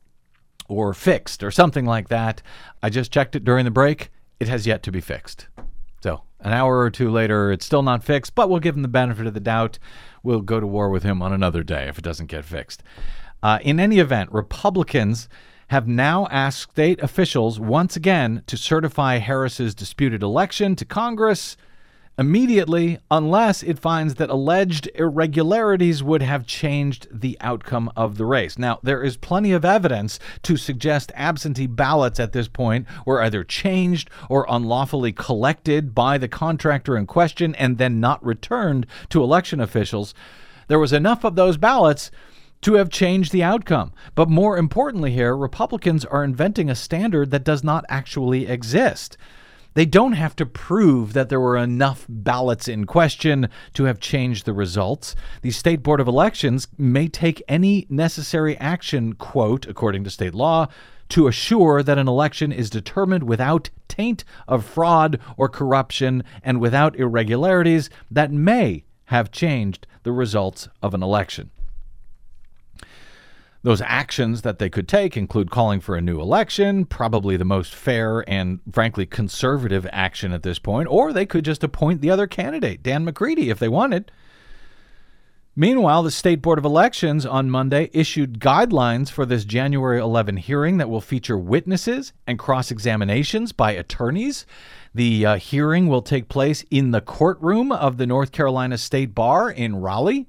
or fixed or something like that. I just checked it during the break. It has yet to be fixed. So an hour or two later, it's still not fixed, but we'll give him the benefit of the doubt. We'll go to war with him on another day if it doesn't get fixed. Uh, in any event, Republicans have now asked state officials once again to certify Harris's disputed election to Congress immediately, unless it finds that alleged irregularities would have changed the outcome of the race. Now, there is plenty of evidence to suggest absentee ballots at this point were either changed or unlawfully collected by the contractor in question and then not returned to election officials. There was enough of those ballots to have changed the outcome. But more importantly here, Republicans are inventing a standard that does not actually exist. They don't have to prove that there were enough ballots in question to have changed the results. The State Board of Elections may take any necessary action, quote, according to state law, to assure that an election is determined without taint of fraud or corruption and without irregularities that may have changed the results of an election. Those actions that they could take include calling for a new election, probably the most fair and, frankly, conservative action at this point, or they could just appoint the other candidate, Dan McCready, if they wanted. Meanwhile, the State Board of Elections on Monday issued guidelines for this January eleventh hearing that will feature witnesses and cross-examinations by attorneys. The uh, hearing will take place in the courtroom of the North Carolina State Bar in Raleigh.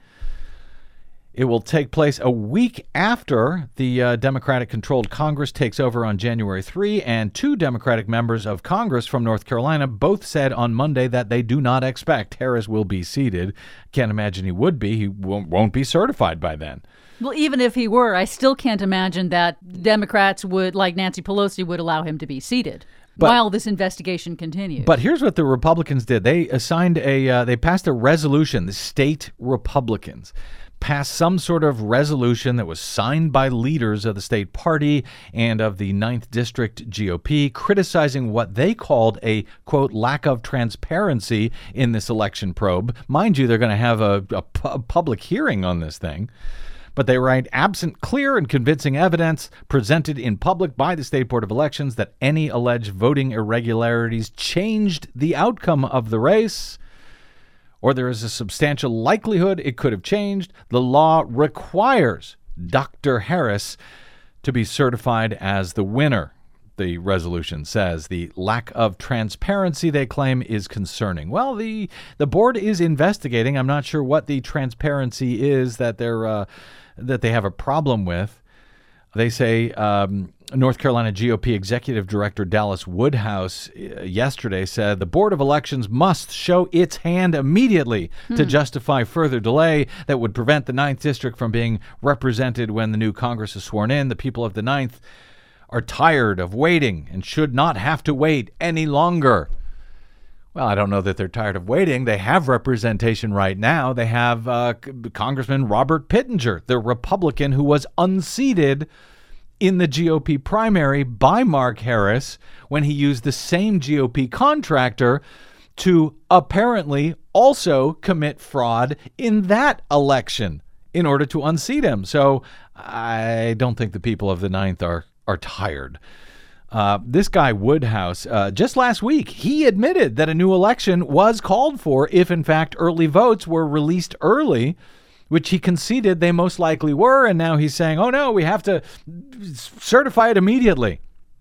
It will take place a week after the uh, Democratic-controlled Congress takes over on January third, and two Democratic members of Congress from North Carolina both said on Monday that they do not expect Harris will be seated. Can't imagine he would be. He won't, won't be certified by then. Well, even if he were, I still can't imagine that Democrats would, like Nancy Pelosi, would allow him to be seated. But, while this investigation continues. But here's what the Republicans did. They assigned a, uh, they passed a resolution, the state Republicans passed some sort of resolution that was signed by leaders of the state party and of the ninth District G O P, criticizing what they called a, quote, lack of transparency in this election probe. Mind you, they're going to have a, a, pu- a public hearing on this thing. But they write, absent clear and convincing evidence presented in public by the State Board of Elections that any alleged voting irregularities changed the outcome of the race, or there is a substantial likelihood it could have changed, the law requires Doctor Harris to be certified as the winner. The resolution says the lack of transparency, they claim, is concerning. Well, the the board is investigating. I'm not sure what the transparency is that they're uh, that they have a problem with. They say um, North Carolina G O P Executive Director Dallas Woodhouse uh, yesterday said the Board of Elections must show its hand immediately hmm. to justify further delay that would prevent the ninth District from being represented when the new Congress is sworn in. The people of the ninth are tired of waiting and should not have to wait any longer. Well, I don't know that they're tired of waiting. They have representation right now. They have uh, Congressman Robert Pittenger, the Republican who was unseated in the G O P primary by Mark Harris when he used the same G O P contractor to apparently also commit fraud in that election in order to unseat him. So I don't think the people of the ninth are are tired. Uh, this guy Woodhouse, uh, just last week, he admitted that a new election was called for if, in fact, early votes were released early, which he conceded they most likely were. And now he's saying, oh, no, we have to certify it immediately.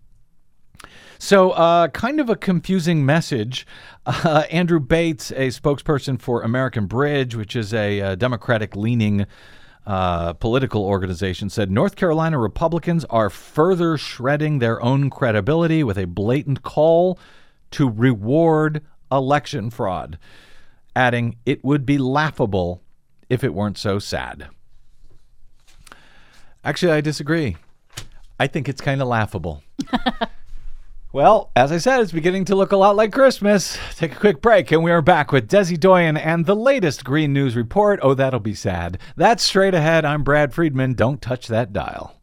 So uh, kind of a confusing message. Uh, Andrew Bates, a spokesperson for American Bridge, which is a, a Democratic-leaning Uh, political organization, said North Carolina Republicans are further shredding their own credibility with a blatant call to reward election fraud, adding it would be laughable if it weren't so sad. Actually, I disagree. I think it's kind of laughable. Well, as I said, it's beginning to look a lot like Christmas. Take a quick break, and we are back with Desi Doyen and the latest Green News Report. Oh, that'll be sad. That's straight ahead. I'm Brad Friedman. Don't touch that dial.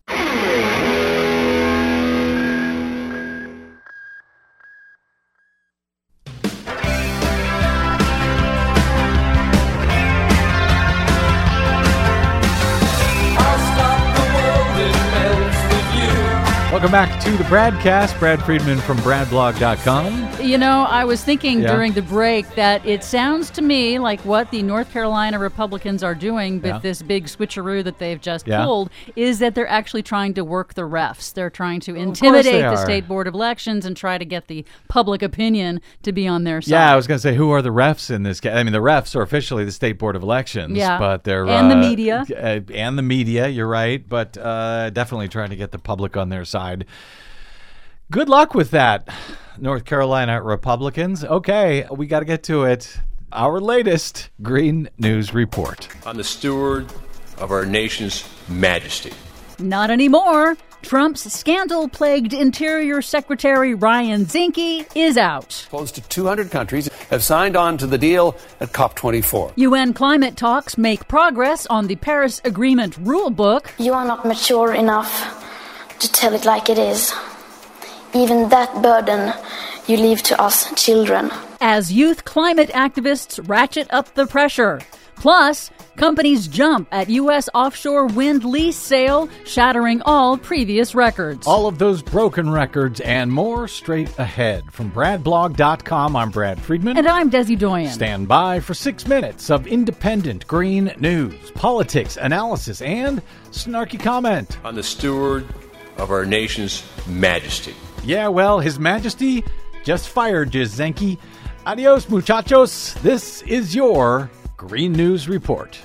Welcome back to the Bradcast. Brad Friedman from brad blog dot com. You know, I was thinking yeah. during the break that it sounds to me like what the North Carolina Republicans are doing with yeah. this big switcheroo that they've just yeah. pulled is that they're actually trying to work the refs. They're trying to intimidate the State Board of Elections and try to get the public opinion to be on their side. Yeah, I was going to say, who are the refs in this case? I mean, the refs are officially the State Board of Elections. Yeah. But they're, and uh, the media. Uh, and the media, you're right. But uh, definitely trying to get the public on their side. Good luck with that, North Carolina Republicans. Okay, we got to get to it. Our latest Green News Report. I'm the steward of our nation's majesty. Not anymore. Trump's scandal-plagued Interior Secretary Ryan Zinke is out. Close to two hundred countries have signed on to the deal at COP twenty-four. U N climate talks make progress on the Paris Agreement rulebook. You are not mature enough to tell it like it is. Even that burden you leave to us children. As youth climate activists ratchet up the pressure. Plus, companies jump at U S offshore wind lease sale, shattering all previous records. All of those broken records and more straight ahead. From Brad Blog dot com, I'm Brad Friedman. And I'm Desi Doyen. Stand by for six minutes of independent green news, politics, analysis, and snarky comment on the steward of our nation's majesty. Yeah, well, His Majesty just fired Jazenki. Adios, muchachos. This is your Green News Report.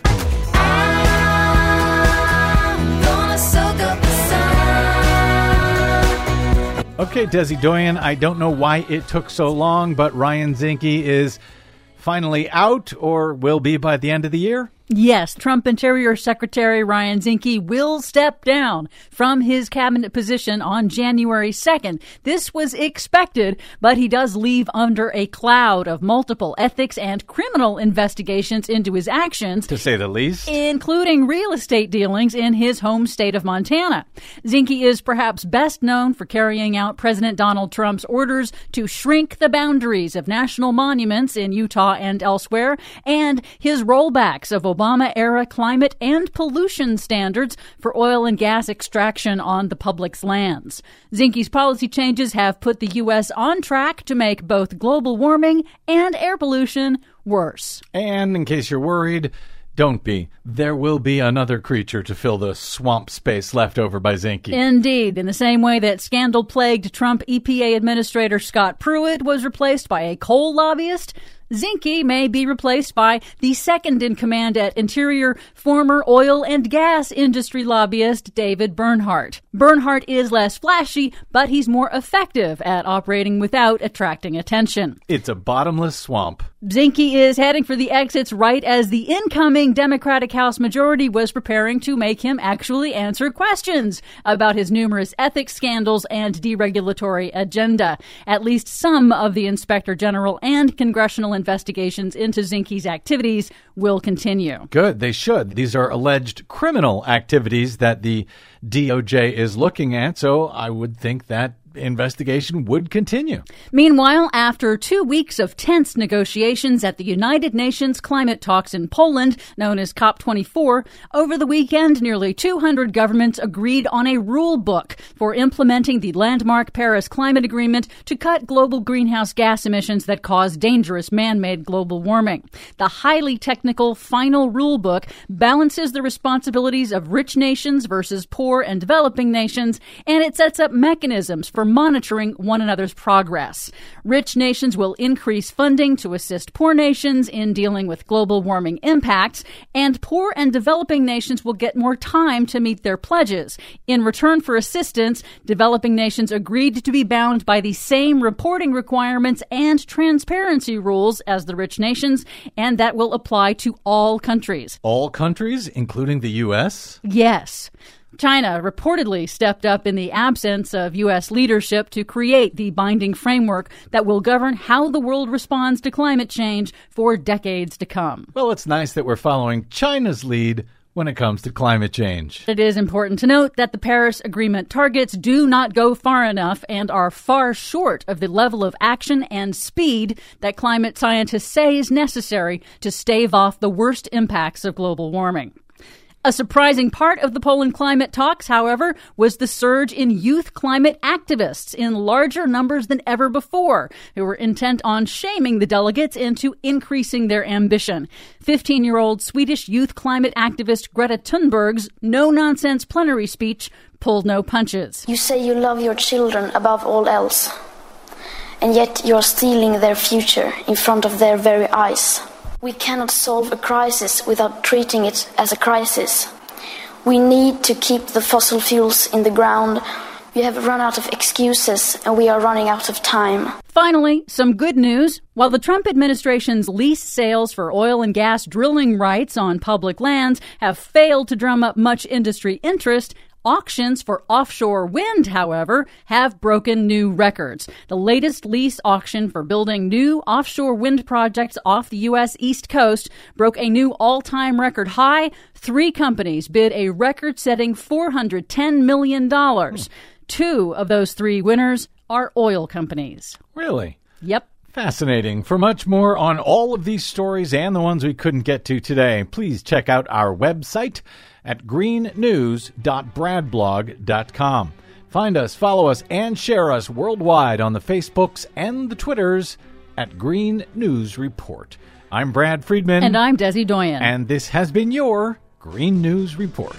Okay, Desi Doyen, I don't know why it took so long, but Ryan Zinke is finally out, or will be by the end of the year? Yes, Trump Interior Secretary Ryan Zinke will step down from his cabinet position on January second. This was expected, but he does leave under a cloud of multiple ethics and criminal investigations into his actions, to say the least, including real estate dealings in his home state of Montana. Zinke is perhaps best known for carrying out President Donald Trump's orders to shrink the boundaries of national monuments in Utah and elsewhere, and his rollbacks of Obama-era climate and pollution standards for oil and gas extraction on the public's lands. Zinke's policy changes have put the U S on track to make both global warming and air pollution worse. And in case you're worried, don't be. There will be another creature to fill the swamp space left over by Zinke. Indeed. In the same way that scandal-plagued Trump E P A Administrator Scott Pruitt was replaced by a coal lobbyist, Zinke may be replaced by the second-in-command at Interior, former oil and gas industry lobbyist David Bernhardt. Bernhardt is less flashy, but he's more effective at operating without attracting attention. It's a bottomless swamp. Zinke is heading for the exits right as the incoming Democratic House majority was preparing to make him actually answer questions about his numerous ethics scandals and deregulatory agenda. At least some of the Inspector General and congressional investigations into Zinke's activities will continue. Good, they should. These are alleged criminal activities that the D O J is looking at, so I would think that investigation would continue. Meanwhile, after two weeks of tense negotiations at the United Nations climate talks in Poland, known as COP twenty-four, over the weekend, nearly two hundred governments agreed on a rule book for implementing the landmark Paris Climate Agreement to cut global greenhouse gas emissions that cause dangerous man-made global warming. The highly technical final rule book balances the responsibilities of rich nations versus poor and developing nations, and it sets up mechanisms for monitoring one another's progress. Rich nations will increase funding to assist poor nations in dealing with global warming impacts, and poor and developing nations will get more time to meet their pledges. In return for assistance, developing nations agreed to be bound by the same reporting requirements and transparency rules as the rich nations, and that will apply to all countries. All countries, including the U S? Yes. China reportedly stepped up in the absence of U S leadership to create the binding framework that will govern how the world responds to climate change for decades to come. Well, it's nice that we're following China's lead when it comes to climate change. It is important to note that the Paris Agreement targets do not go far enough and are far short of the level of action and speed that climate scientists say is necessary to stave off the worst impacts of global warming. A surprising part of the Poland climate talks, however, was the surge in youth climate activists in larger numbers than ever before, who were intent on shaming the delegates into increasing their ambition. fifteen-year-old Swedish youth climate activist Greta Thunberg's no-nonsense plenary speech pulled no punches. You say you love your children above all else, and yet you're stealing their future in front of their very eyes. We cannot solve a crisis without treating it as a crisis. We need to keep the fossil fuels in the ground. We have run out of excuses, and we are running out of time. Finally, some good news. While the Trump administration's lease sales for oil and gas drilling rights on public lands have failed to drum up much industry interest, auctions for offshore wind, however, have broken new records. The latest lease auction for building new offshore wind projects off the U S East Coast broke a new all-time record high. Three companies bid a record-setting four hundred ten million dollars. Two of those three winners are oil companies. Really? Yep. Fascinating. For much more on all of these stories and the ones we couldn't get to today, please check out our website at green news dot brad blog dot com. Find us, follow us, and share us worldwide on the Facebooks and the Twitters at Green News Report. I'm Brad Friedman. And I'm Desi Doyen. And this has been your Green News Report.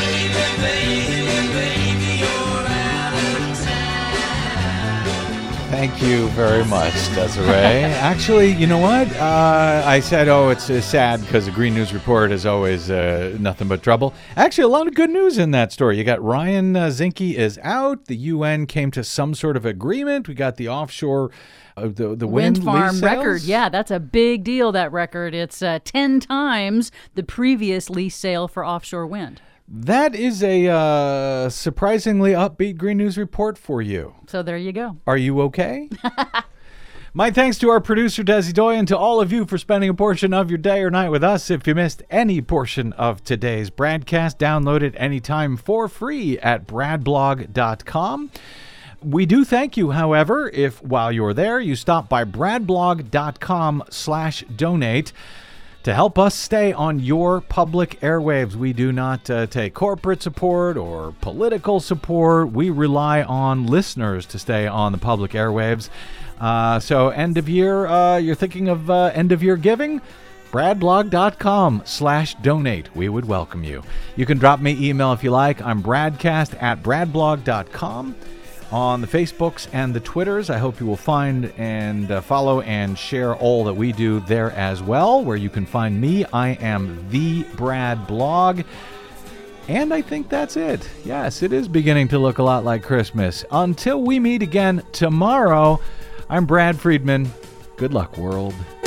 Thank you very much, Desiree. Actually, you know what? Uh, I said, oh, it's uh, sad because the Green News Report is always uh, nothing but trouble. Actually, a lot of good news in that story. You got Ryan uh, Zinke is out. The U N came to some sort of agreement. We got the offshore, uh, the, the wind, wind farm lease record. sales. Yeah, that's a big deal, that record. It's uh, ten times the previous lease sale for offshore wind. That is a uh, surprisingly upbeat Green News Report for you. So there you go. Are you okay? My thanks to our producer, Desi Doyen, and to all of you for spending a portion of your day or night with us. If you missed any portion of today's broadcast, download it anytime for free at brad blog dot com. We do thank you, however, if while you're there, you stop by brad blog dot com slash donate. To help us stay on your public airwaves. We do not uh, take corporate support or political support. We rely on listeners to stay on the public airwaves. Uh, so end of year, uh, you're thinking of uh, end of year giving? brad blog dot com slash donate. We would welcome you. You can drop me email if you like. I'm bradcast at brad blog dot com. On the Facebooks and the Twitters, I hope you will find and uh, follow and share all that we do there as well, where you can find me. I am The Brad Blog. And I think that's it. Yes, it is beginning to look a lot like Christmas. Until we meet again tomorrow, I'm Brad Friedman. Good luck, world.